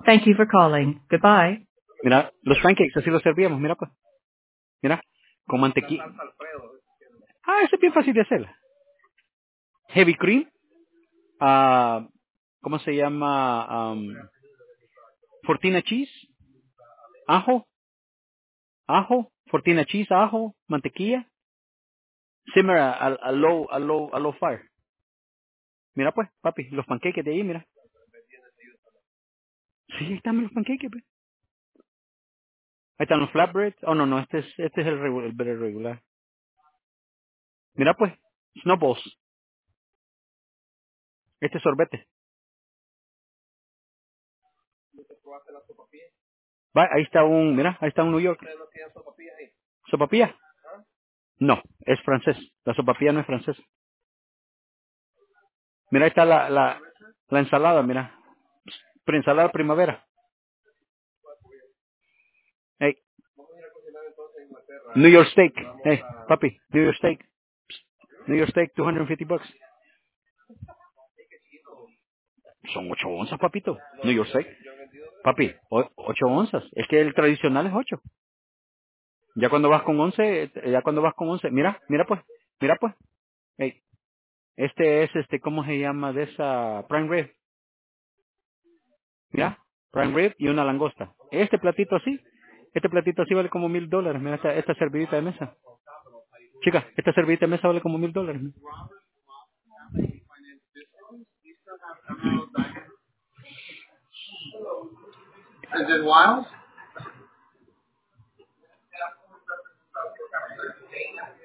Thank you for calling. Goodbye. Mira, los pancakes así los servíamos, mira pues. Mira, con mantequilla. Eso es bien fácil de hacer. Heavy cream, ¿cómo se llama? Fortina cheese, ajo, fortina cheese, ajo, mantequilla, simmer a low fire. Mira pues, papi, los pancakes de ahí, mira. Sí, ahí están los pancakes, pues. Ahí están los flatbreads. Oh, no, este es el bread regular. Mira pues, snowballs, este es sorbete. Va, ahí está un New York. ¿Sopapilla? No, es francés. La sopapilla no es francés. Mira, ahí está la ensalada, mira. Ensalada primavera. Hey, New York steak. Hey, papi, New York steak. New York steak, $250. Son 8 onzas, papito. New York steak. Papi, 8 onzas. Es que el tradicional es 8. Ya cuando vas con 11, mira pues. Hey, este es ¿cómo se llama? De esa prime rib. Mira, prime rib y una langosta. Este platito así vale como $1,000. Mira esta servidita de mesa. Chica, esta servidita de mesa vale como $1,000. Is it wild?